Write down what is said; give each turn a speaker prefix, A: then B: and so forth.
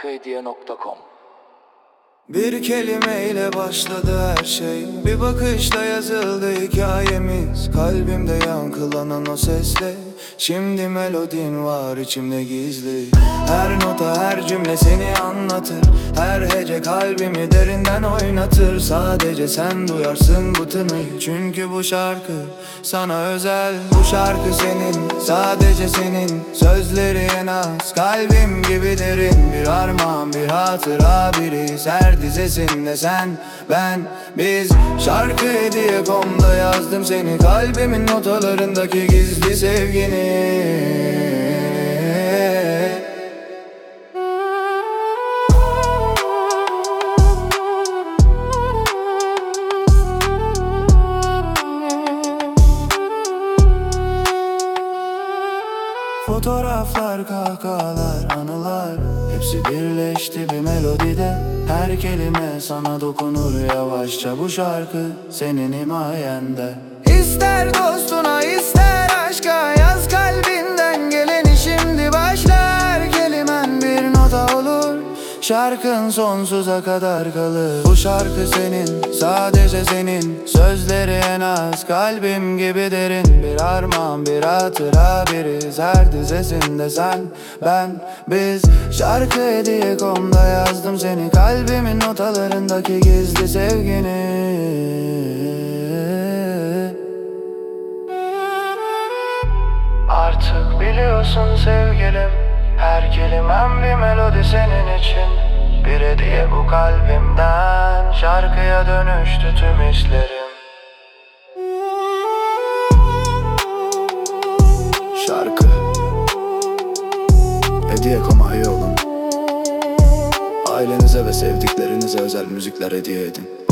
A: şarkıhediye.com.
B: Bir kelimeyle başladı her şey, bir bakışla yazıldı hikayemiz. Kalbimde yankılanan o sesle şimdi melodin var içimde gizli. Her nota her cümle seni anlatır, her hece kalbimi derinden oynatır. Sadece sen duyarsın bu tınıyı, çünkü bu şarkı sana özel. Bu şarkı senin, sadece senin. Sözleri en az, kalbim gibi derin. Bir armağan, bir hatıra, biriz her dizesinde sen, ben, biz. Şarkıhediye.com'da yazdım seni, kalbimin notalarındaki gizli sevgini. Fotoğraflar, kahkahalar, anılar, hepsi birleşti bir melodide. Her kelime sana dokunur yavaşça, bu şarkı senin himayende. İster dostuna ister aşka yaz kalbinden geleni, şimdi başlar. Kelimen bir nota olur, şarkın sonsuza kadar kalır. Bu şarkı senin, sadece senin. Sözleri en az, kalbim gibi derin. Bir armağan, bir hatıra, biriz her dizesinde sen, ben, biz. Şarkıhediye.com'da yazdım seni, kalbimin notalarındaki gizli sevgini. Artık biliyorsun sevgilim, her kelimem bir melodi senin için. Bir hediye bu kalbimden, şarkıya dönüştü tüm hislerim. Şarkı Hediye.com'a üye olun. Ailenize ve sevdiklerinize özel müzikler hediye edin.